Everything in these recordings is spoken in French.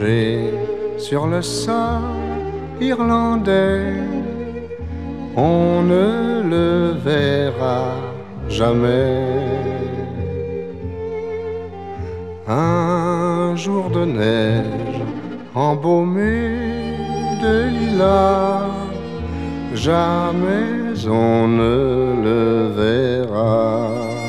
rangé sur le sol irlandais, on ne le verra jamais. Un jour de neige embaumé de lilas, jamais on ne le verra.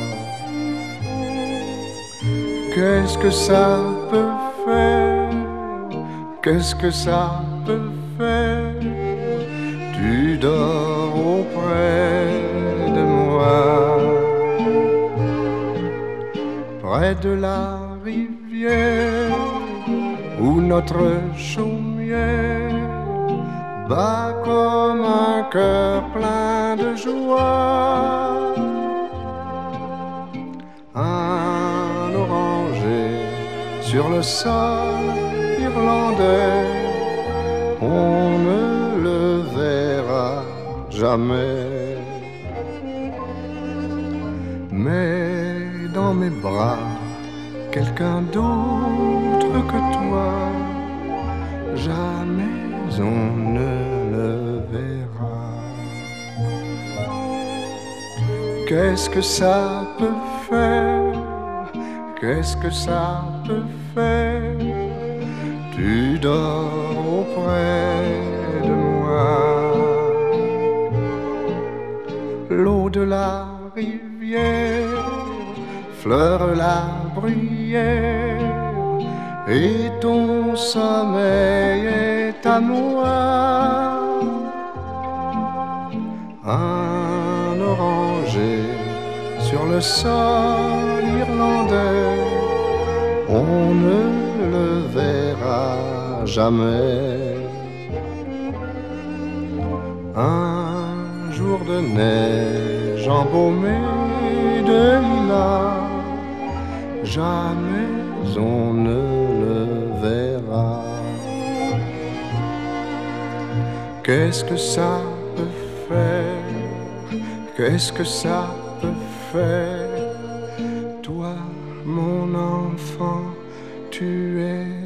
Qu'est-ce que ça peut faire? Qu'est-ce que ça peut faire? Tu dors auprès de moi, près de la rivière où notre chaumière bat comme un cœur plein de joie. Un oranger sur le sol irlandais, on ne le verra jamais. Mais dans mes bras, quelqu'un d'autre que toi, jamais on ne le verra. Qu'est-ce que ça peut faire? Qu'est-ce que ça peut faire? Tu dors auprès de moi. L'eau de la rivière fleure la bruyère et ton sommeil est à moi. Un oranger sur le sol irlandais, on ne le verra jamais. Un jour de neige embaumé de lilas, jamais on ne le verra. Qu'est-ce que ça peut faire? Qu'est-ce que ça peut faire? Toi, mon enfant, tu es